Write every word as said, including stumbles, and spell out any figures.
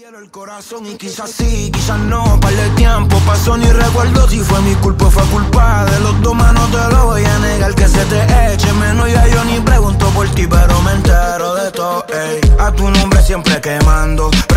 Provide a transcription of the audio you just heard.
hielo el corazón y quizás sí, quizás no. Par de tiempo pasó, ni recuerdo si fue mi culpa o fue culpa de los dos, manos te lo voy a negar que se te eche menos. Ya yo ni pregunto por ti, pero me entero de todo, ey. A tu nombre siempre quemando,